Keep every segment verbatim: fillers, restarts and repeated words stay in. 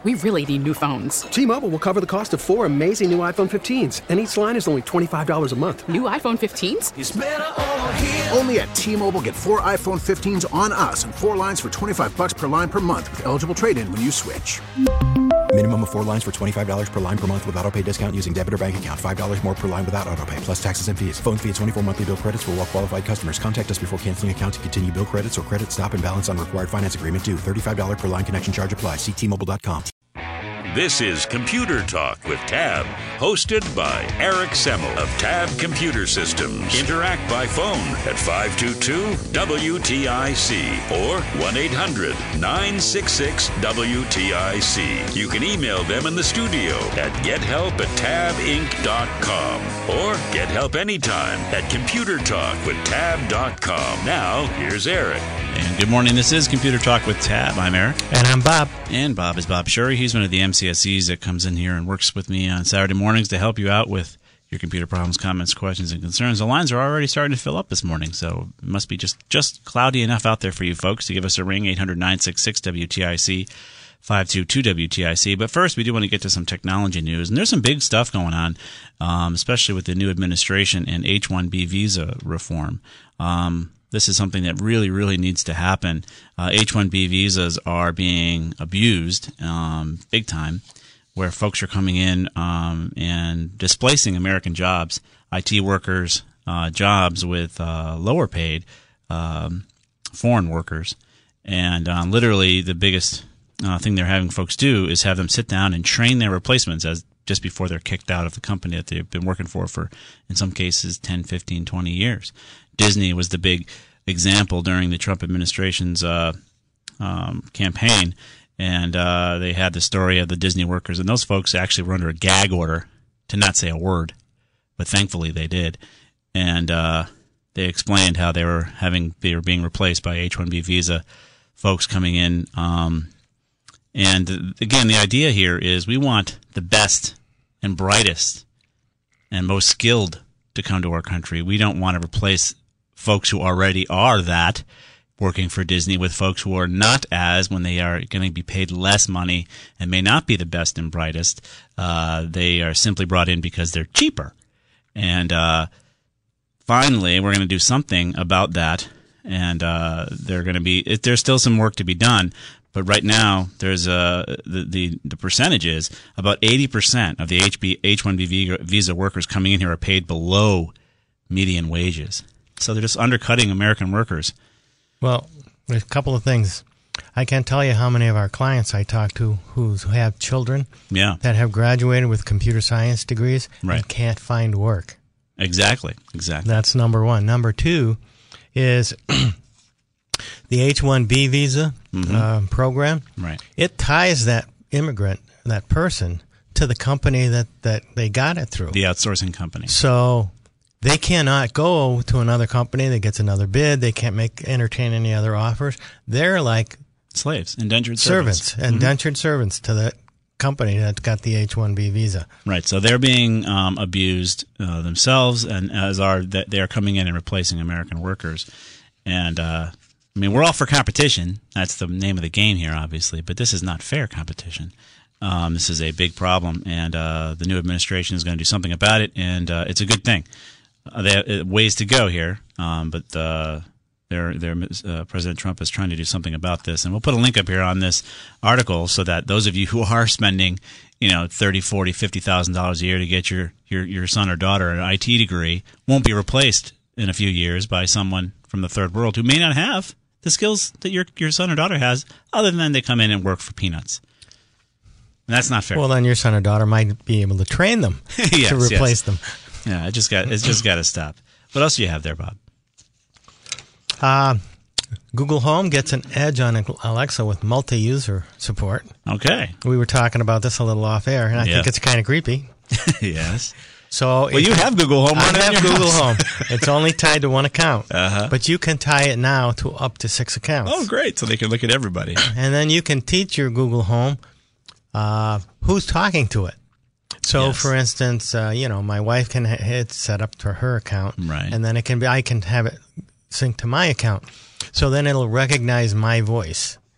We really need new phones. T-Mobile will cover the cost of four amazing new iPhone fifteens, and each line is only twenty-five dollars a month. New iPhone fifteens? It's better over here. Only at T-Mobile, get four iPhone fifteens on us and four lines for twenty-five dollars per line per month with eligible trade-in when you switch. Minimum of four lines for twenty-five dollars per line per month with autopay discount using debit or bank account. five dollars more per line without autopay, plus taxes and fees. Phone fee at twenty-four monthly bill credits for well-qualified customers. Contact us before canceling account to continue bill credits or credit stop and balance on required finance agreement due. thirty-five dollars per line connection charge applies. See T Mobile dot com. This is Computer Talk with Tab, hosted by Eric Semmel of Tab Computer Systems. Interact by phone at five two two W T I C or one eight hundred nine six six W T I C. You can email them in the studio at gethelp at tab inc dot com or get help anytime at computer talk with tab dot com. Now, here's Eric. And good morning. This is Computer Talk with Tab. I'm Eric. And I'm Bob. And Bob is Bob Shurry. He's one of the M C S Es that comes in here and works with me on Saturday mornings to help you out with your computer problems, comments, questions, and concerns. The lines are already starting to fill up this morning, so it must be just, just cloudy enough out there for you folks to give us a ring, eight hundred nine six six W T I C, five two two W T I C. But first, we do want to get to some technology news. And there's some big stuff going on, um, especially with the new administration and H one B visa reform. Um This is something that really, really needs to happen. Uh, H one B visas are being abused um, big time, where folks are coming in um, and displacing American jobs, I T workers, uh, jobs with uh, lower paid um, foreign workers. And uh, literally the biggest uh, thing they're having folks do is have them sit down and train their replacements as just before they're kicked out of the company that they've been working for for, in some cases, ten, fifteen, twenty years. Disney was the big example during the Trump administration's uh, um, campaign, and uh, they had the story of the Disney workers, and those folks actually were under a gag order to not say a word, but thankfully they did, and uh, they explained how they were having they were being replaced by H one B visa folks coming in, um, and again, the idea here is we want the best and brightest and most skilled to come to our country. We don't want to replace folks who already are that working for Disney with folks who are not as, when they are going to be paid less money and may not be the best and brightest. Uh, they are simply brought in because they're cheaper. And uh, finally, we're going to do something about that. And uh, they're going to be it, there's still some work to be done. But right now, there's a the the, the percentage is about eighty percent of the H B, H one B visa workers coming in here are paid below median wages. So they're just undercutting American workers. Well, there's a couple of things. I can't tell you how many of our clients I talk to who have children yeah. that have graduated with computer science degrees right. and can't find work. Exactly, exactly. That's number one. Number two is the H one B visa mm-hmm. uh, program. Right. It ties that immigrant, that person, to the company that, that they got it through. The outsourcing company. So they cannot go to another company that gets another bid. They can't make entertain any other offers. They're like slaves, indentured servants, servants, indentured mm-hmm. servants to the company that got the H one B visa. Right. So they're being um, abused uh, themselves, and as are they are coming in and replacing American workers. And uh, I mean, we're all for competition. That's the name of the game here, obviously. But this is not fair competition. Um, this is a big problem, and uh, the new administration is going to do something about it, and uh, it's a good thing. Uh, they have uh, ways to go here, um, but uh, they're, they're, uh, President Trump is trying to do something about this. And we'll put a link up here on this article so that those of you who are spending, you know, thirty, forty, fifty thousand dollars a year to get your, your, your son or daughter an I T degree won't be replaced in a few years by someone from the third world who may not have the skills that your your son or daughter has, other than they come in and work for peanuts. And that's not fair. Well, then your son or daughter might be able to train them yes, to replace yes. them. Yeah, it just got it's just got to stop. What else do you have there, Bob? Uh, Google Home gets an edge on Alexa with multi-user support. Okay. We were talking about this a little off air, and I yeah. think it's kind of creepy. Yes. So well, you have Google Home. I running have in your Google house. Home. It's only tied to one account, uh-huh. but you can tie it now to up to six accounts. Oh, great! So they can look at everybody, and then you can teach your Google Home uh, who's talking to it. So, yes. for instance, uh, you know, my wife can hit set up to her account, right. and then it can be I can have it sync to my account. So then it'll recognize my voice,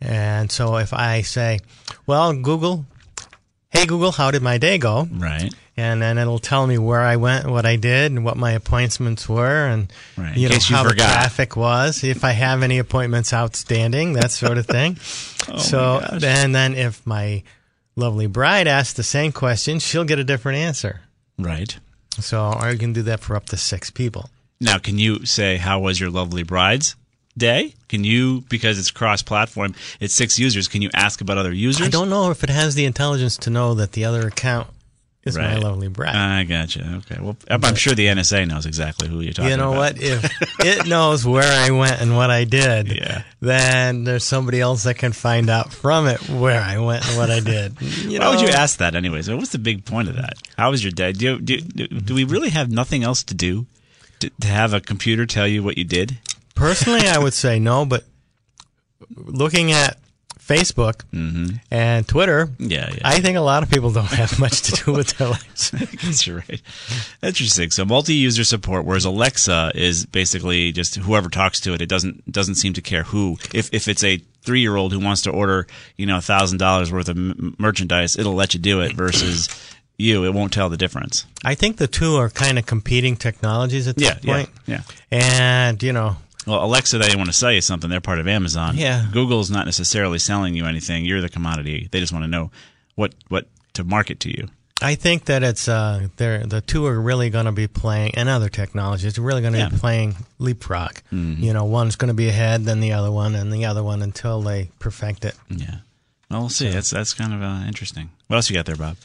And so if I say, well, Google, hey, Google, how did my day go? Right. And then it'll tell me where I went, what I did, and what my appointments were, and Right. you In know case you how the forgot. traffic was, if I have any appointments outstanding, that sort of thing. Oh, so, my gosh. and then if my lovely bride asks the same question, she'll get a different answer. Right. So, or you can do that for up to six people. Now, can you say, how was your lovely bride's day? Can you, because it's cross-platform, it's six users, can you ask about other users? I don't know if it has the intelligence to know that the other account is my Right. lovely bride. I gotcha. Okay. Well, I'm I'm sure the N S A knows exactly who you're talking You know about. what? If it knows where I went and what I did, Yeah. then there's somebody else that can find out from it where I went and what I did. You Why would you know? ask that anyways? What's the big point of that? How was your day? Do, you, do, do, do we really have nothing else to do to, to have a computer tell you what you did? Personally, I would say no, but looking at Facebook and Twitter, Yeah, yeah. I think a lot of people don't have much to do with their lives. I guess you're right. Interesting. So multi-user support, whereas Alexa is basically just whoever talks to it. It doesn't doesn't seem to care who. If if it's a three-year-old who wants to order, you know, a thousand dollars worth of m- merchandise, it'll let you do it. Versus you, it won't tell the difference. I think the two are kind of competing technologies at this Yeah, yeah, point. yeah. And, you know, Well, Alexa, they want to sell you something. They're part of Amazon. Yeah. Google's not necessarily selling you anything. You're the commodity. They just want to know what what to market to you. I think that it's uh, they're, the two are really going to be playing, and other technologies are really going to Yeah. be playing leapfrog. Mm-hmm. You know, one's going to be ahead, then the other one, and the other one until they perfect it. Yeah. Well, we'll see. That's that's kind of uh, interesting. What else you got there, Bob?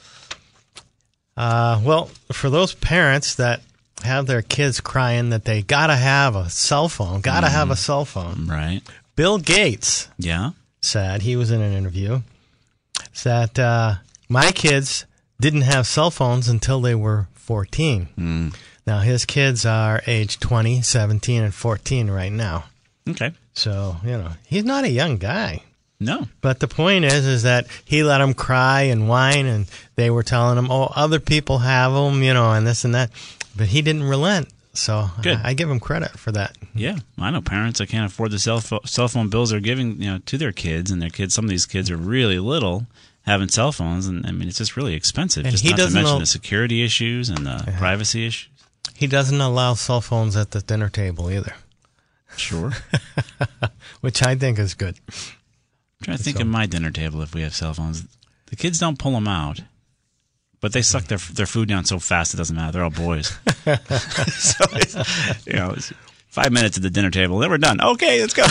Uh, well, for those parents that have their kids crying that they got to have a cell phone, got to Mm-hmm. have a cell phone, Right. Bill Gates Yeah. said, he was in an interview, that uh, my kids didn't have cell phones until they were fourteen. Mm. Now, his kids are age twenty, seventeen, and fourteen right now. Okay. So, you know, he's not a young guy. No. But the point is, is that he let them cry and whine, and they were telling him, oh, other people have them, you know, and this and that. But he didn't relent. So Good. I, I give him credit for that. Yeah, I know parents that can't afford the cell, pho- cell phone bills they're giving, you know, to their kids, and their kids. Some of these kids are really little, having cell phones, and I mean, it's just really expensive. And just he not to doesn't mention know- the security issues and the privacy issues. He doesn't allow cell phones at the dinner table either, Sure. which I think is good. I'm trying to think of my dinner table if we have cell phones. The kids don't pull them out, but they suck their their food down so fast it doesn't matter. They're all boys. So it's, you know, it's five minutes at the dinner table, then we're done. Okay, let's go.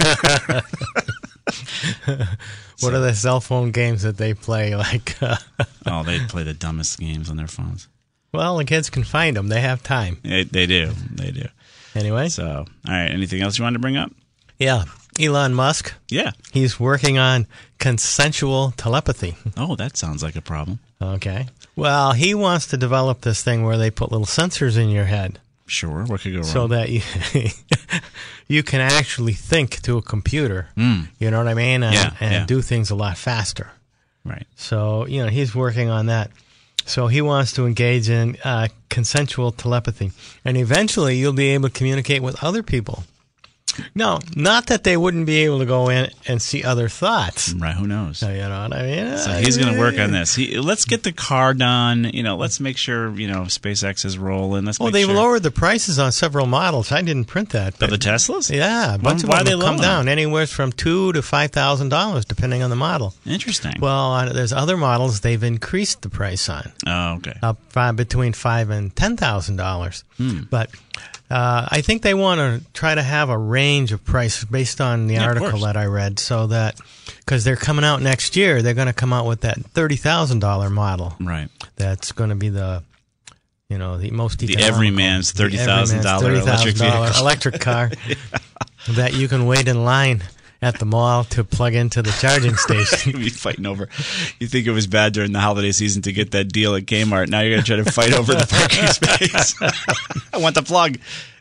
What are the cell phone games that they play? Like, uh, Oh, they play the dumbest games on their phones. well, the kids can find them. They have time. They, they do. They do. Anyway, So, all right. Anything else you wanted to bring up? yeah, Elon Musk, Yeah. he's working on consensual telepathy. Oh, that sounds like a problem. Okay. Well, he wants to develop this thing where they put little sensors in your head Sure. What could go wrong? so that you you can actually think to a computer. You know what I mean? And, Yeah, and yeah. do things a lot faster. Right. So, you know, he's working on that. So he wants to engage in uh, consensual telepathy. And eventually you'll be able to communicate with other people. No, not that they wouldn't be able to go in and see other thoughts. Right. Who knows? You know what I mean? So he's going to work on this. He, let's get the car done. You know, let's make sure, you know, SpaceX is rolling. Let's Well, make they've sure. lowered the prices on several models. I didn't print that. Of But the Teslas? yeah, a bunch Why- why of are them they have come lowering down anywhere from two to five thousand dollars, depending on the model. Interesting. Well, uh, there's other models they've increased the price on, oh, okay. up uh, between five and ten thousand dollars. Hmm. But uh, I think they want to try to have a range of prices based on the Yeah, of article course. that I read, so that because they're coming out next year, they're going to come out with that thirty thousand dollar model. Right. That's going to be the, you know, the most The economical. everyman's The thirty thousand dollars everyman's electric $thirty thousand vehicle. electric car that you can wait in line at the mall to plug into the charging station. You'd be fighting over. You think it was bad during the holiday season to get that deal at Kmart. Now you're going to try to fight over the parking space. I want the plug.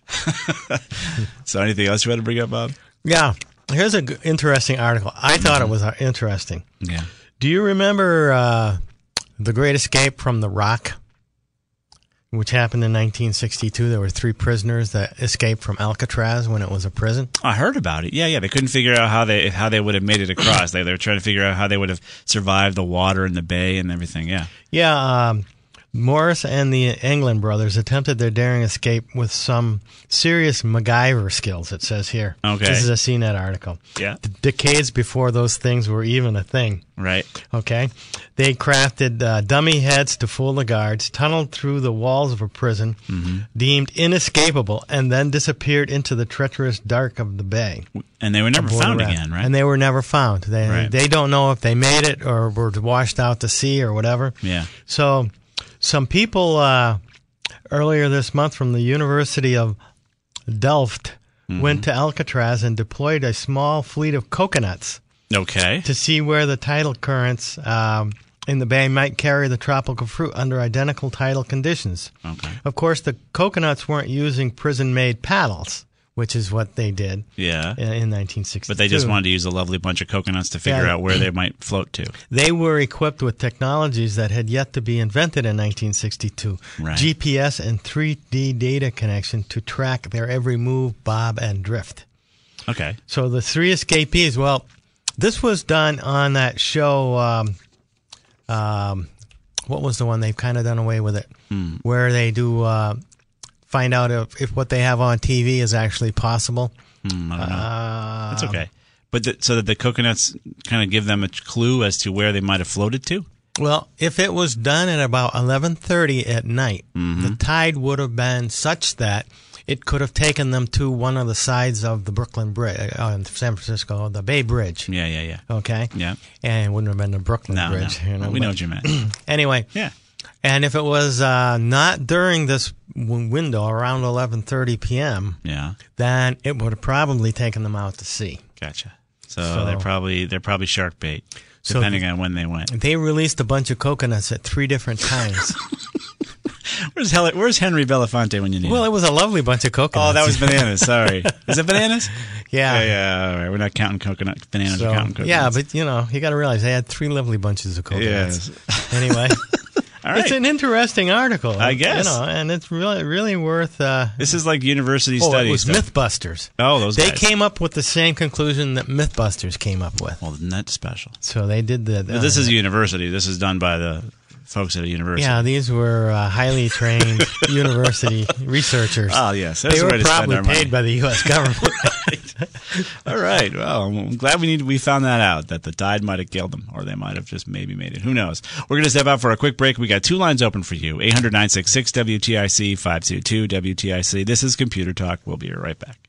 So anything else you want to bring up, Bob? Yeah. Here's an interesting article. I thought it was uh, interesting. Yeah. Do you remember uh, The Great Escape from the Rock? which happened in nineteen sixty-two. There were three prisoners that escaped from Alcatraz when it was a prison. I heard about it. Yeah, yeah. They couldn't figure out how they how they would have made it across. they, they were trying to figure out how they would have survived the water in the bay and everything. Yeah. Yeah. Um, Morris and the England brothers attempted their daring escape with some serious MacGyver skills, it says here. Okay. This is a C net article. Yeah. D- decades before those things were even a thing. Right. Okay. They crafted uh, dummy heads to fool the guards, tunneled through the walls of a prison, mm-hmm. deemed inescapable, and then disappeared into the treacherous dark of the bay. And they were never found again, right? And they were never found. They right. they don't know if they made it or were washed out to sea or whatever. Yeah. So some people uh, earlier this month from the University of Delft mm-hmm. went to Alcatraz and deployed a small fleet of coconuts. Okay. To see where the tidal currents um, in the bay might carry the tropical fruit under identical tidal conditions. Okay. Of course, the coconuts weren't using prison-made paddles, which is what they did yeah. in, in nineteen sixty-two. But they just wanted to use a lovely bunch of coconuts to figure yeah. out where they might float to. They were equipped with technologies that had yet to be invented in nineteen sixty-two. Right. G P S and three D data connection to track their every move, bob, and drift. Okay. So the three escapees, well, this was done on that show, um, um, what was the one? They've kind of done away with it, hmm. where they do uh, find out if, if what they have on T V is actually possible. Hmm, I don't know. Uh, That's okay. But the, so that the coconuts kind of give them a clue as to where they might have floated to? Well, if it was done at about eleven thirty at night, mm-hmm. the tide would have been such that it could have taken them to one of the sides of the Brooklyn Bridge, uh, in San Francisco, the Bay Bridge. Yeah, yeah, yeah. Okay? Yeah. And it wouldn't have been the Brooklyn no, Bridge. No, you know, we but, know what you meant. Anyway. Yeah. And if it was uh, not during this w- window, around eleven thirty p.m., yeah. then it would have probably taken them out to sea. Gotcha. So, So- they're probably they're probably shark bait, So depending th- on when they went. They released a bunch of coconuts at three different times. Where's Hel- Where's Henry Belafonte when you need Well, him? it was a lovely bunch of coconuts. Oh, that was bananas. Sorry. Is it bananas? Yeah. Yeah, yeah. All right. We're not counting coconut. Bananas So, are counting coconuts. yeah, but, you know, you got to realize they had three lovely bunches of coconuts. Yes. Anyway. All right. It's an interesting article. I guess. You know, and it's really really worth... Uh, This is like university oh, study it was stuff. Mythbusters. Oh, those They guys. came up with the same conclusion that Mythbusters came up with. Well, then that's special. So they did the... But this is a university. This is done by the folks at a university. Yeah, these were uh, highly trained university researchers. Oh, yes. That's They the were way to spend probably our money. paid by the U S government. All right. Well, I'm glad we need we found that out, that the tide might have killed them, or they might have just maybe made it. Who knows? We're going to step out for a quick break. We got two lines open for you, eight hundred, nine six six, W T I C, five two two, W T I C. This is Computer Talk. We'll be right back.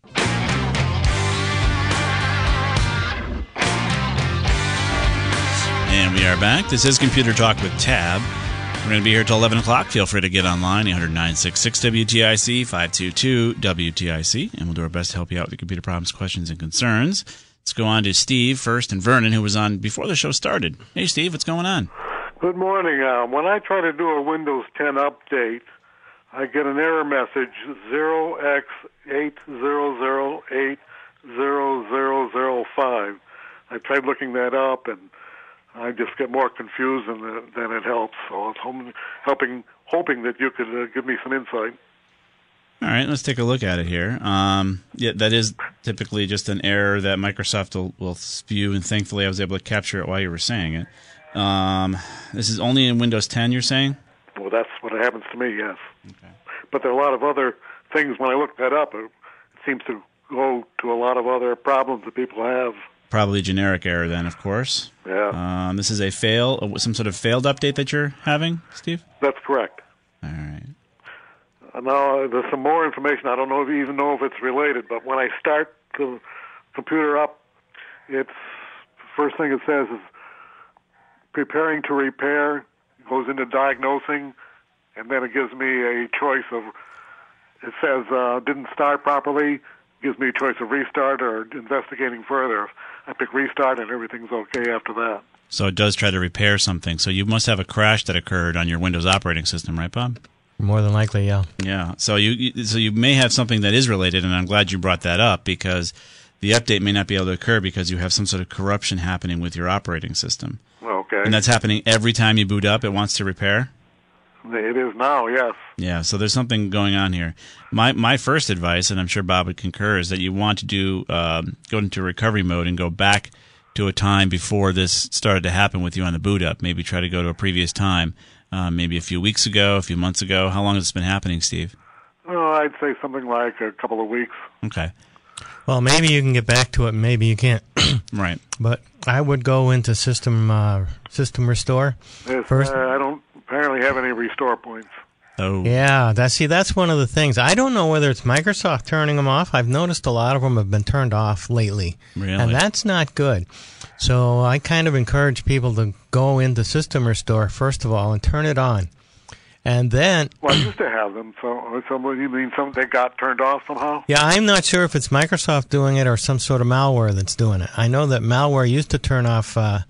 And we are back. This is Computer Talk with Tab. We're going to be here till eleven o'clock. Feel free to get online, eight hundred, nine six six, W T I C, five two two, W T I C, and we'll do our best to help you out with your computer problems, questions, and concerns. Let's go on to Steve first, and Vernon, who was on before the show started. Hey, Steve, what's going on? Good morning. Uh, when I try to do a Windows ten update, I get an error message, zero x eight zero zero eight zero zero zero five. I tried looking that up, and I just get more confused than, than it helps. So I was hoping, helping, hoping that you could uh, give me some insight. All right, let's take a look at it here. Um, yeah, that is typically just an error that Microsoft will, will spew, and thankfully I was able to capture it while you were saying it. Um, this is only in Windows ten, you're saying? Well, that's what happens to me, yes. Okay. But there are a lot of other things. When I look that up, it, it seems to go to a lot of other problems that people have. Probably generic error then, of course. Yeah. Um, this is a fail, some sort of failed update that you're having, Steve? That's correct. All right. Uh, now, there's some more information. I don't know if you even know if it's related, but when I start the computer up, it's first thing it says is preparing to repair, it goes into diagnosing, and then it gives me a choice of, it says uh, didn't start properly, gives me a choice of restart or investigating further. I pick restart and everything's okay after that. So it does try to repair something. So you must have a crash that occurred on your Windows operating system, right, Bob? More than likely, yeah. Yeah. So you, you so you may have something that is related, and I'm glad you brought that up, because the update may not be able to occur because you have some sort of corruption happening with your operating system. Okay. And that's happening every time you boot up, it wants to repair? It is now, yes. Yeah, so there's something going on here. My my first advice, and I'm sure Bob would concur, is that you want to do um, go into recovery mode and go back to a time before this started to happen with you on the boot up. Maybe try to go to a previous time, uh, maybe a few weeks ago, a few months ago. How long has this been happening, Steve? Oh, I'd say something like a couple of weeks. Okay. Well, maybe you can get back to it, maybe you can't. Right. But I would go into system uh, system restore Yes, first. uh, I don't apparently have any restore points. Oh. Yeah, that's see, that's one of the things. I don't know whether it's Microsoft turning them off. I've noticed a lot of them have been turned off lately, Really? and that's not good. So I kind of encourage people to go into System Restore first of all and turn it on, and then. Well, I used to have them, so, so what, you mean some they got turned off somehow? Yeah, I'm not sure if it's Microsoft doing it or some sort of malware that's doing it. I know that malware used to turn off uh,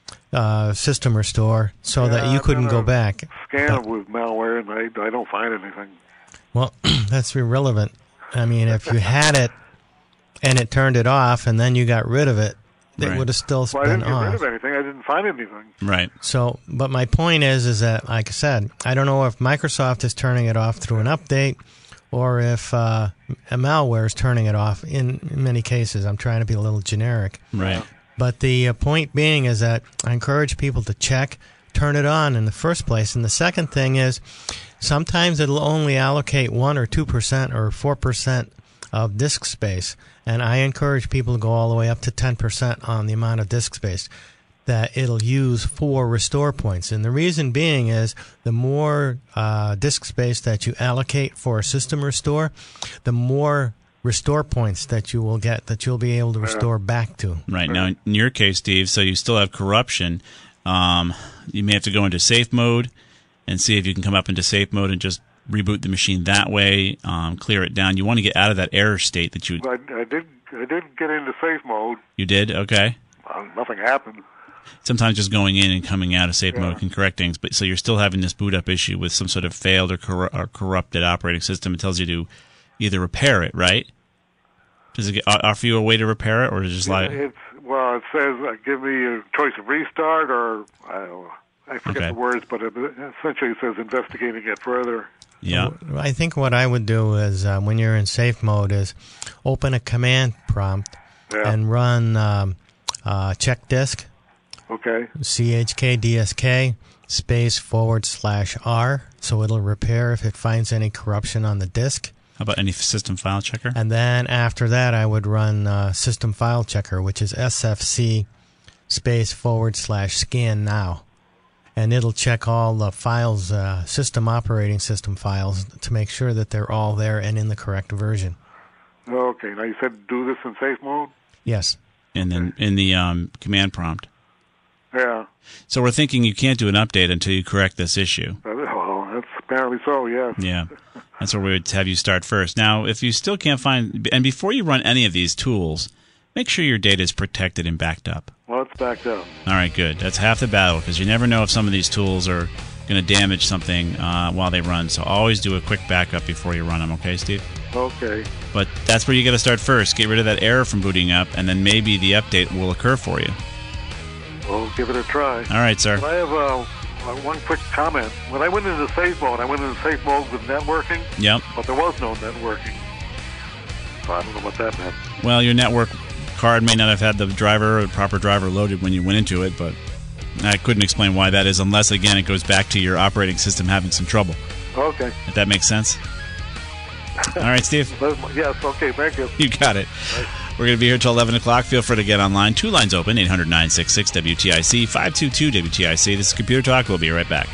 uh, System Restore so Yeah, that you I've couldn't done go a back. Scan But- it with malware, and I, I don't find anything. Well, that's irrelevant. I mean, if you had it and it turned it off and then you got rid of it, it Right. would have still Well, I been didn't get off. rid of anything. I didn't find anything. Right. So, but my point is, is that, like I said, I don't know if Microsoft is turning it off through an update or if uh, a malware is turning it off. In, in many cases, I'm trying to be a little generic. Right. But the uh, point being is that I encourage people to check, turn it on in the first place. And the second thing is sometimes it'll only allocate one or two percent or four percent of disk space. And I encourage people to go all the way up to ten percent on the amount of disk space that it'll use for restore points. And the reason being is the more uh, disk space that you allocate for a system restore, the more restore points that you will get that you'll be able to restore back to. Right. Now, in your case, Steve, so you still have corruption. Um, you may have to go into safe mode and see if you can come up into safe mode and just reboot the machine that way, um, clear it down. You want to get out of that error state that you I, I did I did get into safe mode. you did. Okay. Uh, nothing happened. Sometimes just going in and coming out of safe Yeah. mode can correct things, but so you're still having this boot up issue with some sort of failed or, corru- or corrupted operating system. It tells you to either repair it, right? Does it get, offer you a way to repair it, or is it just like It's well, it says uh, give me a choice of restart or I don't know, I forget Okay. the words, but it, essentially it says investigating it further. yeah, I think what I would do is uh, when you're in safe mode is open a command prompt Yeah. and run um, uh, check disk, Okay. C H K D S K space forward slash R, so it'll repair if it finds any corruption on the disk. how about any system file checker? And then after that, I would run uh, system file checker, which is S F C space forward slash scan now. And it'll check all the files, uh, system operating system files, to make sure that they're all there and in the correct version. Okay. Now you said do this in safe mode? Yes. And then in the um, command prompt. Yeah. So we're thinking you can't do an update until you correct this issue. Uh, Well, that's apparently so, yes. Yeah. That's where we would have you start first. Now, if you still can't find, and before you run any of these tools, make sure your data is protected and backed up. Well, it's backed up. All right, good. That's half the battle, because you never know if some of these tools are going to damage something uh, while they run. So always do a quick backup before you run them, okay, Steve? Okay. But that's where you got to start first. Get rid of that error from booting up, and then maybe the update will occur for you. Well, give it a try. All right, sir. But I have uh, uh, one quick comment. When I went into safe mode, I went into safe mode with networking, Yep. but there was no networking. So I don't know what that meant. Well, your network card may not have had the driver or the proper driver loaded when you went into it, but I couldn't explain why that is unless, again, it goes back to your operating system having some trouble. Okay. If that makes sense. All right, Steve. Yes, okay, thank you. You got it. We're going to be here till eleven o'clock. Feel free to get online. Two lines open, eight hundred, nine six six, W T I C, five two two, W T I C. This is Computer Talk. We'll be right back.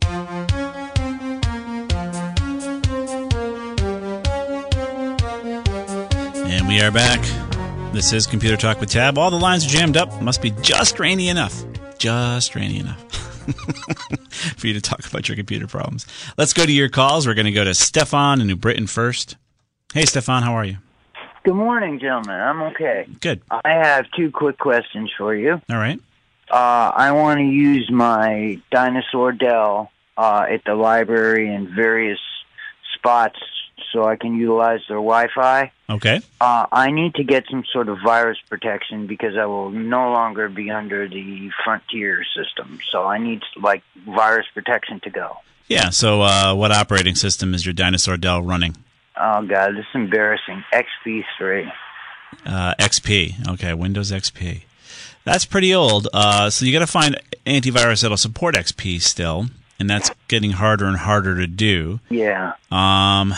And we are back. This is Computer Talk with Tab. All the lines are jammed up. Must be just rainy enough. Just rainy enough. For you to talk about your computer problems. Let's go to your calls. We're going to go to Stefan in New Britain first. Hey, Stefan, how are you? Good morning, gentlemen. I'm okay. Good. I have two quick questions for you. All right. Uh, I want to use my Dinosaur Dell uh, at the library in various spots so I can utilize their Wi-Fi. Okay. Uh, I need to get some sort of virus protection because I will no longer be under the Frontier system. So I need, like, virus protection to go. Yeah, so uh, what operating system is your Dinosaur Dell running? Oh, God, this is embarrassing. X P three. Uh, X P. Okay, Windows X P. That's pretty old. Uh, so you got to find antivirus that'll support X P still, and that's getting harder and harder to do. Yeah. Um,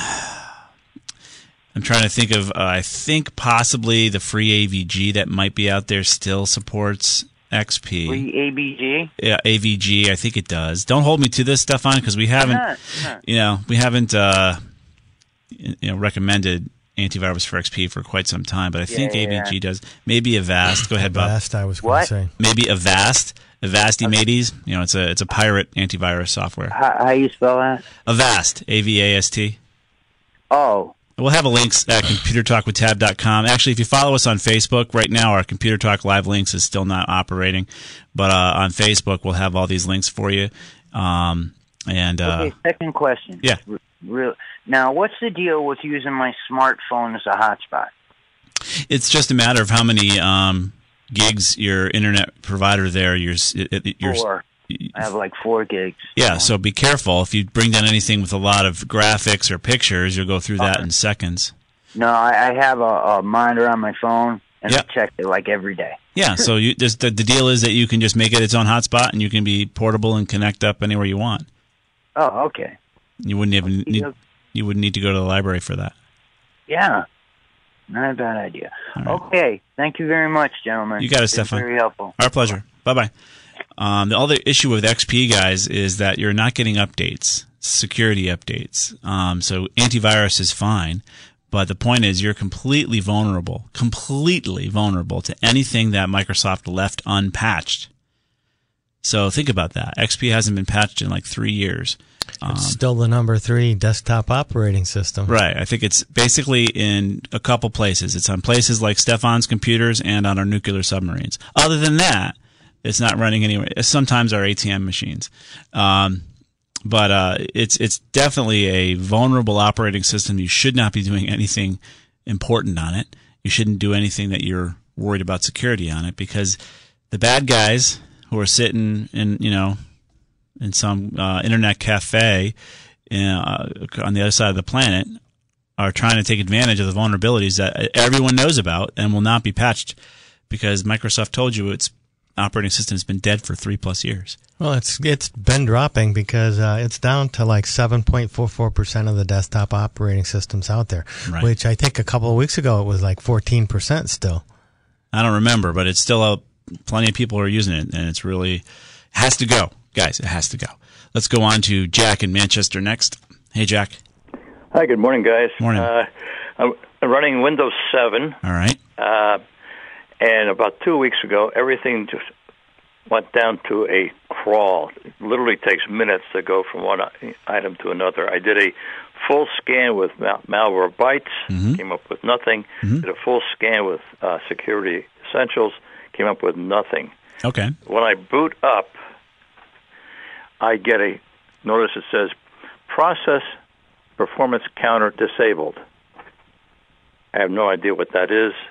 I'm trying to think of, uh, I think possibly the free A V G that might be out there still supports X P. Free A V G? Yeah, A V G, I think it does. Don't hold me to this, Stefan, because we haven't, not, not. you know, we haven't, uh, you know, recommended antivirus for X P for quite some time, but I think yeah, A V G yeah. does. Maybe Avast. Go ahead, Bob. Avast, I was going to say. Maybe Avast. Avast Mateys. You know, it's a it's a pirate antivirus software. How, how you spell that? Avast. A V A S T. Oh. We'll have a links at computer talk with tab dot com. Actually, if you follow us on Facebook, right now our Computer Talk Live links is still not operating, but uh, on Facebook we'll have all these links for you. Um, and uh, Okay, second question. Yeah. R- real, now, what's the deal with using my smartphone as a hotspot? It's just a matter of how many um, gigs your internet provider there. Your, your, Four. I have like four gigs. Yeah, so be careful. If you bring down anything with a lot of graphics or pictures, you'll go through that Okay. in seconds. No, I, I have a, a monitor on my phone, and Yeah. I check it like every day. Yeah, so you, there's, the, the deal is that you can just make it its own hotspot, and you can be portable and connect up anywhere you want. Oh, okay. You wouldn't even need, you wouldn't need to go to the library for that. Yeah. Not a bad idea. All right. Okay. Thank you very much, gentlemen. You got it, It's been Stefan. very helpful. Our pleasure. Bye-bye. Um, the other issue with X P, guys, is that you're not getting updates, security updates. Um, so antivirus is fine, but the point is you're completely vulnerable, completely vulnerable to anything that Microsoft left unpatched. So think about that. X P hasn't been patched in like three years. Um, It's still the number three desktop operating system. Right. I think it's basically in a couple places. It's on places like Stefan's computers and on our nuclear submarines. Other than that, it's not running anywhere. Sometimes our A T M machines. Um, but uh, it's it's definitely a vulnerable operating system. You should not be doing anything important on it. You shouldn't do anything that you're worried about security on it, because the bad guys who are sitting in, you know, in some uh, internet cafe uh, on the other side of the planet are trying to take advantage of the vulnerabilities that everyone knows about and will not be patched because Microsoft told you its operating system has been dead for three plus years. Well, it's it's been dropping because uh, it's down to like seven point four four percent of the desktop operating systems out there, Right. which I think a couple of weeks ago it was like fourteen percent still. I don't remember, but it's still a, plenty of people are using it, and it's really has to go. Guys, it has to go. Let's go on to Jack in Manchester next. Hey, Jack. Hi, good morning, guys. Morning. Uh, I'm running Windows seven. All right. Uh, and about two weeks ago, everything just went down to a crawl. It literally takes minutes to go from one item to another. I did a full scan with mal- Malwarebytes, mm-hmm. came up with nothing. Mm-hmm. Did a full scan with uh, Security Essentials, came up with nothing. Okay. When I boot up, I get a notice that says process performance counter disabled. I have no idea what that is.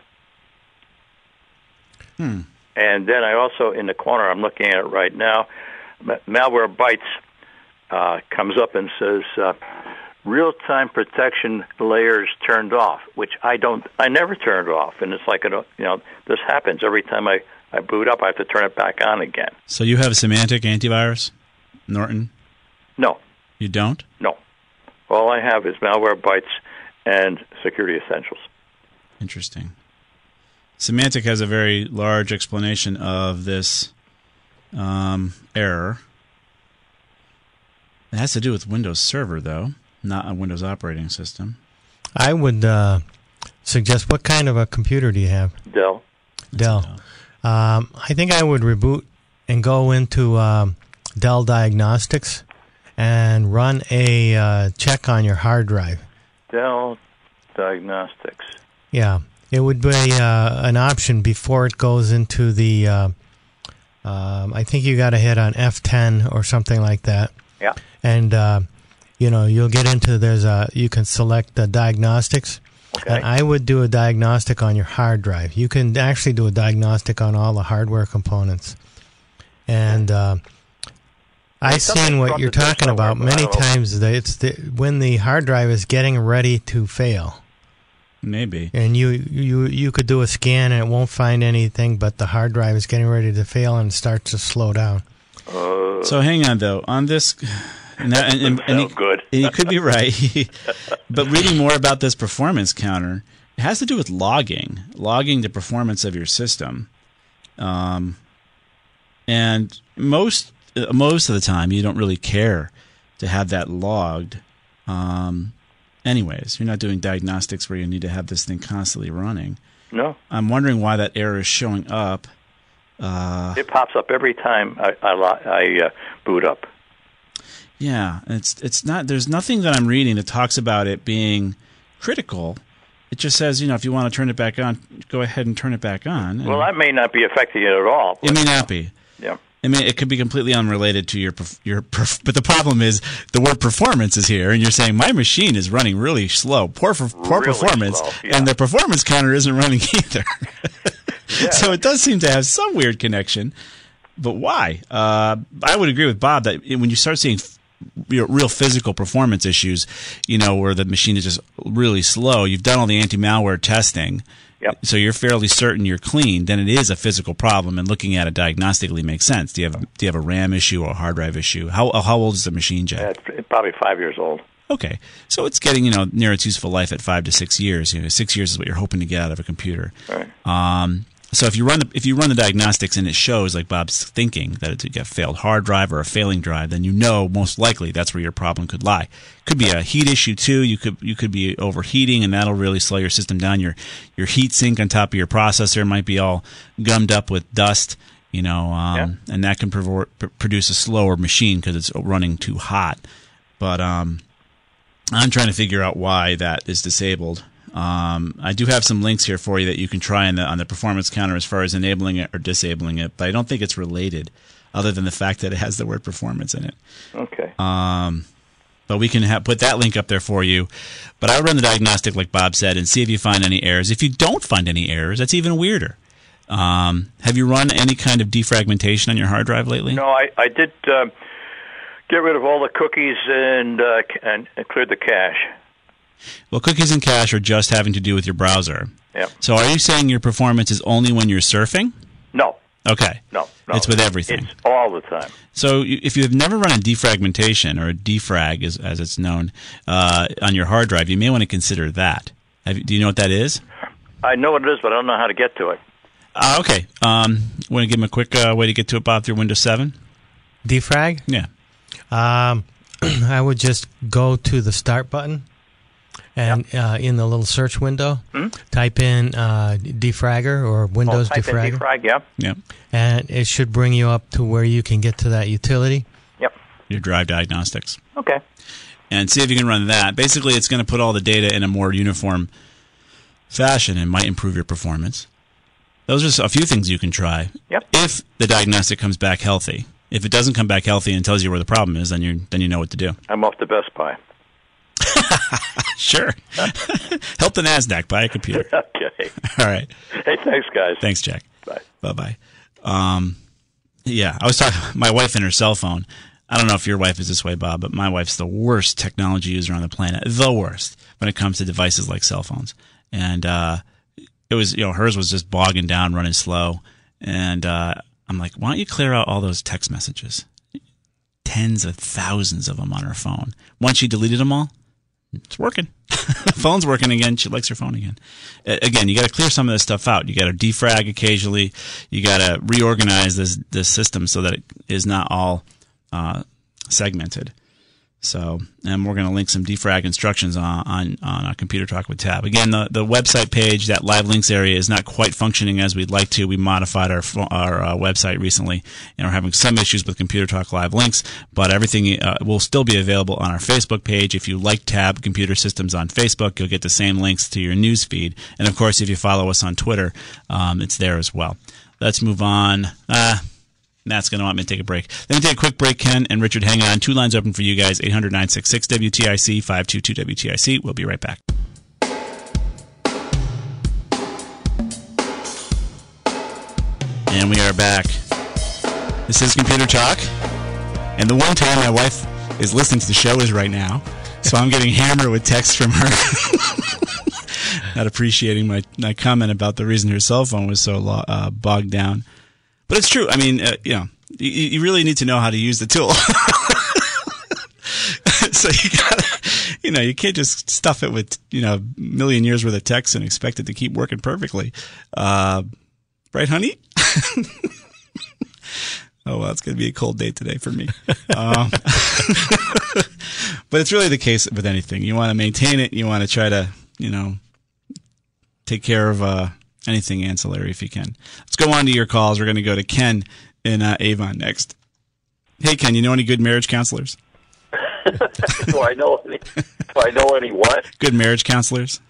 Hmm. And then I also, in the corner, I'm looking at it right now, Malwarebytes uh, comes up and says uh, real-time protection layers turned off, which I don't, I never turned off. And it's like, a, you know, this happens every time I, I boot up, I have to turn it back on again. So you have Symantec antivirus, Norton? No. You don't? No. All I have is Malwarebytes and Security Essentials. Interesting. Symantec has a very large explanation of this um, error. It has to do with Windows Server, though, not a Windows operating system. I would uh, suggest, what kind of a computer do you have? Dell. Dell. Dell. Um, I think I would reboot and go into um, Dell Diagnostics and run a uh, check on your hard drive. Dell Diagnostics. Yeah. It would be uh, an option before it goes into the, uh, um, I think you got to hit on F ten or something like that. Yeah. And, uh, you know, you'll get into, there's a, you can select the diagnostics. Okay. And I would do a diagnostic on your hard drive. You can actually do a diagnostic on all the hardware components. And uh, I've seen what you're talking about many times. That it's the, when the hard drive is getting ready to fail. Maybe. And you, you you could do a scan and it won't find anything, but the hard drive is getting ready to fail and starts to slow down. Uh, so hang on, though. On this... And, that, and, and, and he, good. he could be right. But reading more about this performance counter, it has to do with logging, logging the performance of your system. Um, and most most of the time, you don't really care to have that logged. Um, anyways, you're not doing diagnostics where you need to have this thing constantly running. No. I'm wondering why that error is showing up. Uh, it pops up every time I, I, I uh, boot up. Yeah, it's it's not. There's nothing that I'm reading that talks about it being critical. It just says, you know, if you want to turn it back on, go ahead and turn it back on. Well, that may not be affecting it at all. It may not be. Yeah. I mean, it could be completely unrelated to your your. But the problem is the word performance is here, and you're saying my machine is running really slow, poor for, poor really performance, slow, yeah. and the performance counter isn't running either. Yeah. So it does seem to have some weird connection. But why? Uh, I would agree with Bob that when you start seeing real physical performance issues, you know, where the machine is just really slow, you've done all the anti-malware testing, yep. So you're fairly certain you're clean, then it is a physical problem, and looking at it diagnostically makes sense. Do you have do you have a RAM issue or a hard drive issue? How how old is the machine, Jack? Yeah, it's probably five years old. Okay, so it's getting, you know, near its useful life at five to six years. You know, six years is what you're hoping to get out of a computer. Right. Um, So if you run the if you run the diagnostics and it shows, like Bob's thinking, that it's a failed hard drive or a failing drive, then you know most likely that's where your problem could lie. Could be a heat issue too. You could you could be overheating, and that'll really slow your system down. Your your heat sink on top of your processor might be all gummed up with dust, you know, um, yeah. and that can pr- produce a slower machine because it's running too hot. But um, I'm trying to figure out why that is disabled. Um, I do have some links here for you that you can try on the on the performance counter as far as enabling it or disabling it, but I don't think it's related, other than the fact that it has the word performance in it. Okay. Um, but we can ha- put that link up there for you. But I would run the diagnostic, like Bob said, and see if you find any errors. If you don't find any errors, that's even weirder. Um, have you run any kind of defragmentation on your hard drive lately? No, I I did uh, get rid of all the cookies and uh, and, and cleared the cache. Well, cookies and cache are just having to do with your browser. Yep. So are you saying your performance is only when you're surfing? No. Okay. No. no. It's with everything. It's all the time. So if you have never run a defragmentation, or a defrag as, as it's known, uh, on your hard drive, you may want to consider that. Have you, do you know what that is? I know what it is, but I don't know how to get to it. Uh, okay. Um, want to give them a quick uh, way to get to it, Bob, through Windows seven? Defrag? Yeah. Um, I would just go to the Start button. And yep. uh, in the little search window, hmm? type in uh, defragger or Windows oh, type defragger. In defrag, yeah. Yep. And it should bring you up to where you can get to that utility. Yep. Your drive diagnostics. Okay. And see if you can run that. Basically, it's going to put all the data in a more uniform fashion and might improve your performance. Those are a few things you can try. Yep. If the diagnostic comes back healthy. If it doesn't come back healthy and tells you where the problem is, then you then you know what to do. I'm off to Best Buy. Sure. Help the NASDAQ buy a computer. Okay. All right. Hey, thanks, guys. Thanks, Jack. Bye. Bye-bye. Um, yeah, I was talking my wife and her cell phone. I don't know if your wife is this way, Bob, but my wife's the worst technology user on the planet. The worst when it comes to devices like cell phones. And uh, it was, you know, hers was just bogging down, running slow. And uh, I'm like, why don't you clear out all those text messages? Tens of thousands of them on her phone. Once she deleted them all, it's working. Phone's working again. She likes her phone again. Uh, again, you got to clear some of this stuff out. You got to defrag occasionally. You got to reorganize this this system so that it is not all uh, segmented. So, and we're going to link some defrag instructions on on, on our Computer Talk with Tab. Again, the, the website page, that live links area, is not quite functioning as we'd like to. We modified our our uh, website recently, and we're having some issues with Computer Talk live links, but everything uh, will still be available on our Facebook page. If you like Tab Computer Systems on Facebook, you'll get the same links to your news feed. And, of course, if you follow us on Twitter, um, it's there as well. Let's move on. Uh, Matt's going to want me to take a break. Let me take a quick break, Ken and Richard. Hang on. Two lines open for you guys, eight hundred, nine six six, W T I C, five two two W T I C. We'll be right back. And we are back. This is Computer Talk. And the one time my wife is listening to the show is right now, so I'm getting hammered with texts from her. Not appreciating my, my comment about the reason her cell phone was so lo- uh, bogged down. But it's true. I mean, uh, you know, you, you really need to know how to use the tool. So you gotta, you know, you can't just stuff it with, you know, a million years worth of text and expect it to keep working perfectly. Uh, right, honey? Oh, well, it's going to be a cold day today for me. Um, but it's really the case with anything. You want to maintain it. You want to try to, you know, take care of uh, anything ancillary if you can. Let's go on to your calls. We're going to go to Ken in uh, Avon next. Hey, Ken, you know any good marriage counselors? do I know any? Do I know any what? Good marriage counselors.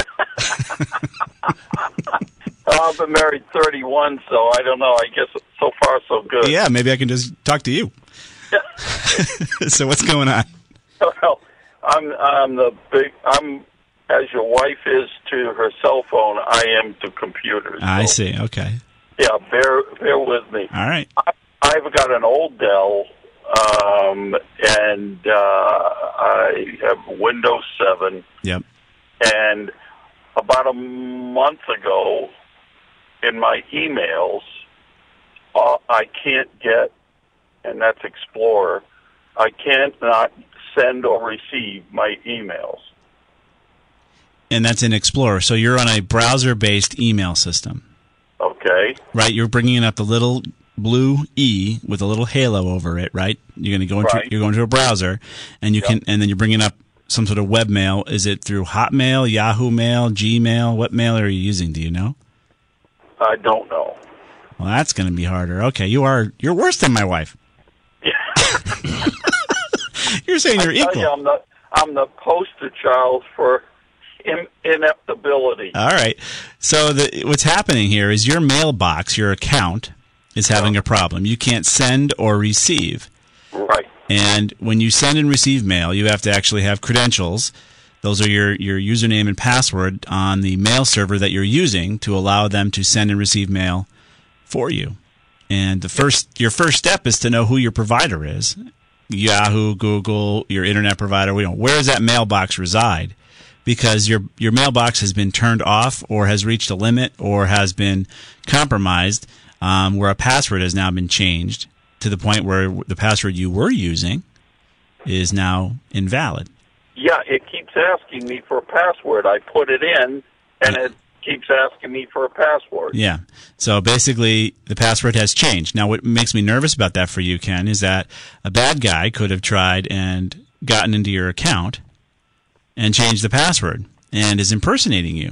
I've been married thirty-one, so I don't know. I guess so far so good. Yeah, maybe I can just talk to you. So what's going on? Well, I'm I'm the big I'm as your wife is to her cell phone. I am to computers. I so, see. Okay. Yeah, bear bear with me. All right. I, I've got an old Dell, um, and uh, I have Windows seven. Yep. And about a month ago, in my emails, uh, I can't get, and that's Explorer, I can't not send or receive my emails. And that's in Explorer. So you're on a browser-based email system. Okay. Right? You're bringing up the little blue E with a little halo over it, right? You're going to go into Right. you're going to a browser, and you Yep. can, and then you're bringing up some sort of webmail. Is it through Hotmail, Yahoo Mail, Gmail? What mail are you using? Do you know? I don't know. Well, that's going to be harder. Okay, you are you're worse than my wife. You're saying you're I tell equal. you, I'm the I'm the poster child for in, ineptability. All right. So the, what's happening here is your mailbox, your account, is having a problem. You can't send or receive. Right. And when you send and receive mail, you have to actually have credentials. Those are your, your username and password on the mail server that you're using to allow them to send and receive mail for you. And the first your first step is to know who your provider is. Yahoo, Google, your internet provider. We don't. Where does that mailbox reside? Because your your mailbox has been turned off, or has reached a limit, or has been compromised, um, where a password has now been changed to the point where the password you were using is now invalid. Yeah, it keeps asking me for a password. I put it in, and it keeps asking me for a password. Yeah. So basically, the password has changed. Now, what makes me nervous about that for you, Ken, is that a bad guy could have tried and gotten into your account and changed the password and is impersonating you.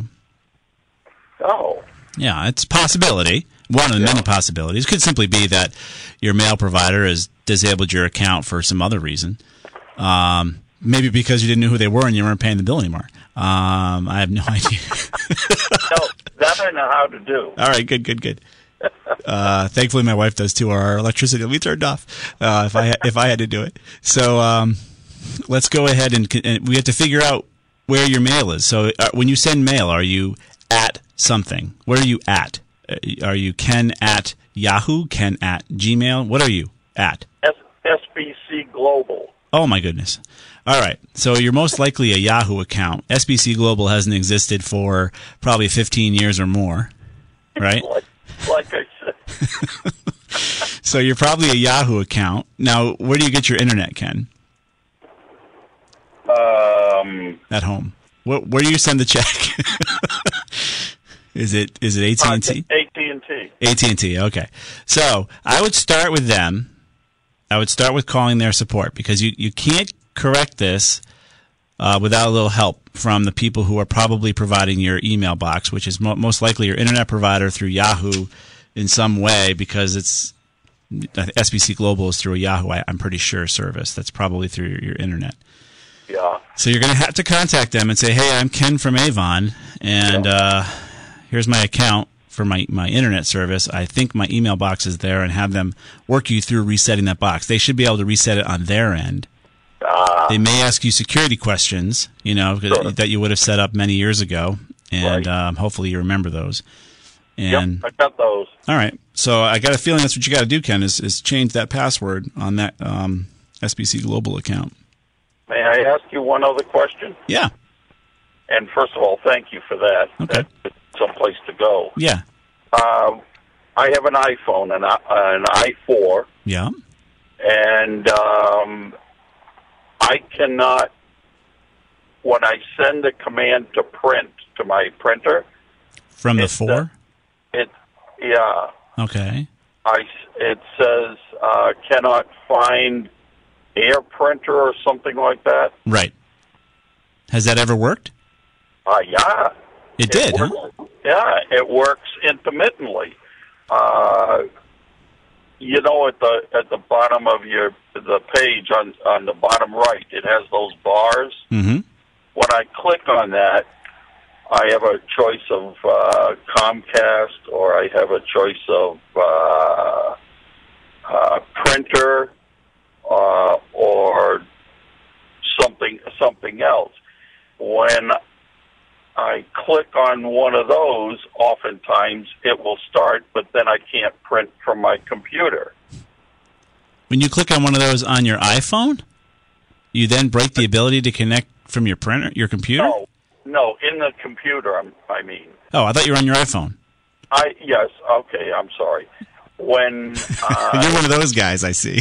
Oh. Yeah, it's a possibility. One of the many possibilities. Could simply be that your mail provider has disabled your account for some other reason. Um, maybe because you didn't know who they were and you weren't paying the bill anymore. Um, I have no idea. No, that I know how to do. All right, good, good, good. Uh, thankfully, my wife does too. Our electricity will be turned off uh, if I if I had to do it. So um, let's go ahead and, and we have to figure out where your mail is. So uh, when you send mail, are you at something? Where are you at? Uh, are you Ken at Yahoo? Ken at Gmail? What are you at? S- SBC Global. Oh my goodness. All right. So you're most likely a Yahoo account. S B C Global hasn't existed for probably fifteen years or more, right? like, like I said. So you're probably a Yahoo account. Now, where do you get your internet, Ken? Um, At home. Where, where do you send the check? Is it is it A T and T? A T and T. A T and T. Okay. So I would start with them. I would start with calling their support because you, you can't correct this uh, without a little help from the people who are probably providing your email box, which is mo- most likely your internet provider through Yahoo in some way, because it's S B C Global is through a Yahoo, I, I'm pretty sure, service. That's probably through your, your internet. Yeah. So you're going to have to contact them and say, hey, I'm Ken from Avon, and Yeah. uh, here's my account for my, my internet service. I think my email box is there, and have them work you through resetting that box. They should be able to reset it on their end. Ah. They may ask you security questions, you know, Sure. that you would have set up many years ago, and Right. um, hopefully you remember those. And, yep, I got those. All right. So I got a feeling that's what you got to do, Ken, is, is change that password on that um, S B C Global account. May I ask you one other question? Yeah. And first of all, thank you for that. Okay. That's someplace to go. Yeah. Um, I have an iPhone, an, an i four. Yeah. And um, I cannot, when I send a command to print to my printer. From the four? Uh, it, yeah. Okay. I, it says uh, cannot find Air Printer or something like that. Right. Has that ever worked? Uh, yeah. It, it did, works, huh? Yeah, it works intermittently. Uh, you know, at the at the bottom of your the page on on the bottom right, it has those bars. Mm-hmm. When I click on that, I have a choice of uh, Comcast, or I have a choice of uh, uh, printer, uh, or something something else. When I click on one of those, oftentimes it will start, but then I can't print from my computer. When you click on one of those on your iPhone, you then break the ability to connect from your printer, your computer? No, no, in the computer, I'm, I mean. Oh, I thought you were on your iPhone. I Yes, okay, I'm sorry. When uh, You're one of those guys, I see.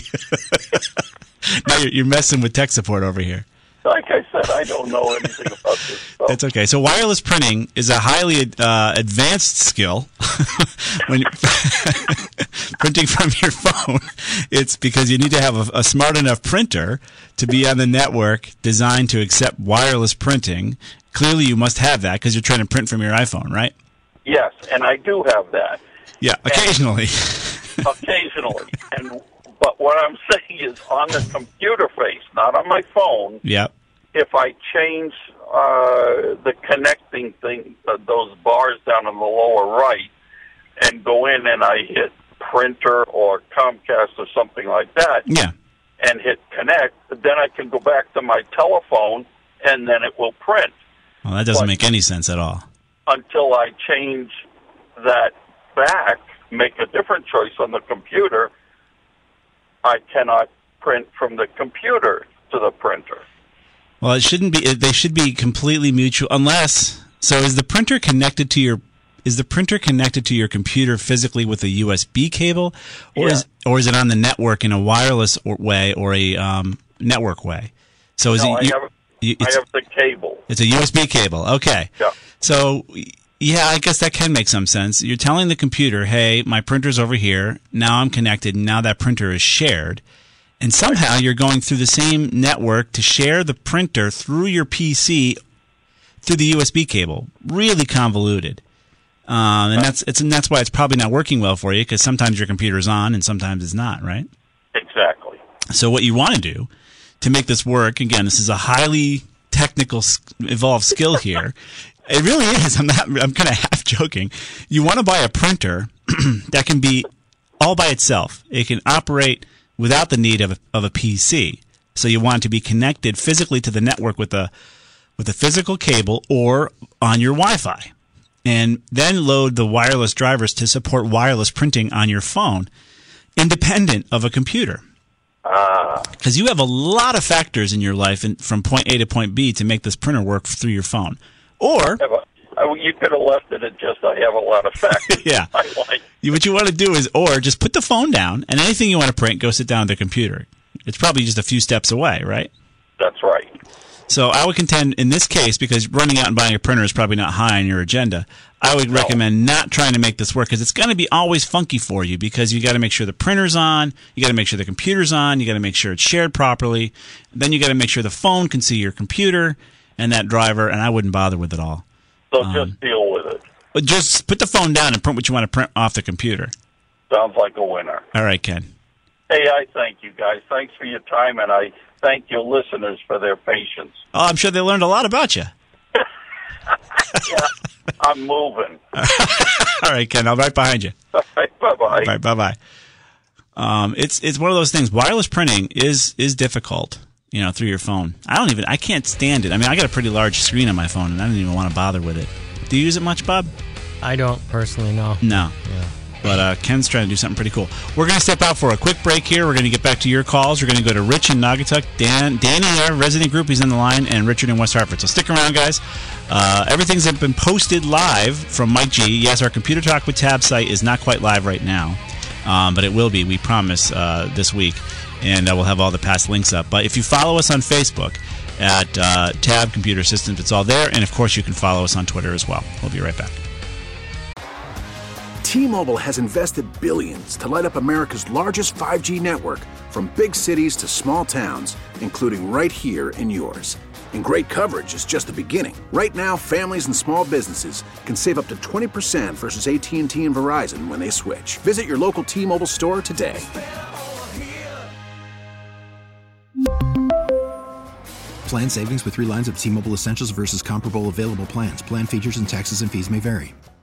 Now you're, you're messing with tech support over here. Like I said, I don't know anything about this stuff. That's okay. So wireless printing is a highly uh, advanced skill. When you're printing from your phone, it's because you need to have a, a smart enough printer to be on the network designed to accept wireless printing. Clearly, you must have that because you're trying to print from your iPhone, right? Yes, and I do have that. Yeah, occasionally. Occasionally. And but what I'm saying is on the computer face, not on my phone. Yep. If I change uh, the connecting thing, uh, those bars down in the lower right, and go in and I hit printer or Comcast or something like that, yeah, and hit connect, then I can go back to my telephone and then it will print. Well, that doesn't but make any sense at all. Until I change that back, make a different choice on the computer, I cannot print from the computer to the printer. Well, it shouldn't be. They should be completely mutual, unless. So, is the printer connected to your? Is the printer connected to your computer physically with a U S B cable, or Yeah. is or is it on the network in a wireless or way or a um, network way? So, is no, it? I You, have, you, I it's, have the cable. it's a U S B cable. Okay. Yeah. So, yeah, I guess that can make some sense. You're telling the computer, "Hey, my printer's over here. Now I'm connected. And now that printer is shared." And somehow you're going through the same network to share the printer through your P C through the U S B cable. Really convoluted. Um, and that's it's and that's why it's probably not working well for you, because sometimes your computer's on and sometimes it's not, right? Exactly. So what you want to do to make this work, again, this is a highly technical, evolved skill here. It really is. I'm not. I'm kind of half joking. You want to buy a printer that can be all by itself. It can operate without the need of a, of a P C. So you want it to be connected physically to the network with a with a physical cable or on your Wi-Fi, and then load the wireless drivers to support wireless printing on your phone, independent of a computer. Because you have a lot of factors in your life in, from point A to point B to make this printer work through your phone. Or you could have left it at just I have a lot of factors. Yeah. I like. You, what you want to do is, or just put the phone down, and anything you want to print, go sit down at the computer. It's probably just a few steps away, right? That's right. So I would contend in this case, because running out and buying a printer is probably not high on your agenda, I would No. recommend not trying to make this work, because it's going to be always funky for you, because you got to make sure the printer's on, you got to make sure the computer's on, you got to make sure it's shared properly, then you got to make sure the phone can see your computer and that driver, and I wouldn't bother with it all. So Um, just deal with it. But just put the phone down and print what you want to print off the computer. Sounds like a winner. All right, Ken. Hey, I thank you guys. Thanks for your time, and I thank your listeners for their patience. Oh, I'm sure they learned a lot about you. Yeah, I'm moving. All right, Ken. I'll be right behind you. All right, bye-bye. All right, bye-bye. Um, it's it's one of those things. Wireless printing is is difficult, you know, through your phone. I don't even, I can't stand it. I mean, I got a pretty large screen on my phone, and I don't even want to bother with it. Do you use it much, Bob? I don't personally know. No. Yeah. But uh, Ken's trying to do something pretty cool. We're going to step out for a quick break here. We're going to get back to your calls. We're going to go to Rich in Naugatuck, Dan, Danny, our resident group, he's on the line, and Richard in West Hartford. So stick around, guys. Uh, everything's been posted live from Mike G. Yes, our Computer Talk with Tab site is not quite live right now, um, but it will be, we promise, uh, this week. And uh, we'll have all the past links up. But if you follow us on Facebook at uh, Tab Computer Systems, it's all there. And, of course, you can follow us on Twitter as well. We'll be right back. T-Mobile has invested billions to light up America's largest five G network, from big cities to small towns, including right here in yours. And great coverage is just the beginning. Right now, families and small businesses can save up to twenty percent versus A T and T and Verizon when they switch. Visit your local T-Mobile store today. Plan savings with three lines of T-Mobile Essentials versus comparable available plans. Plan features and taxes and fees may vary.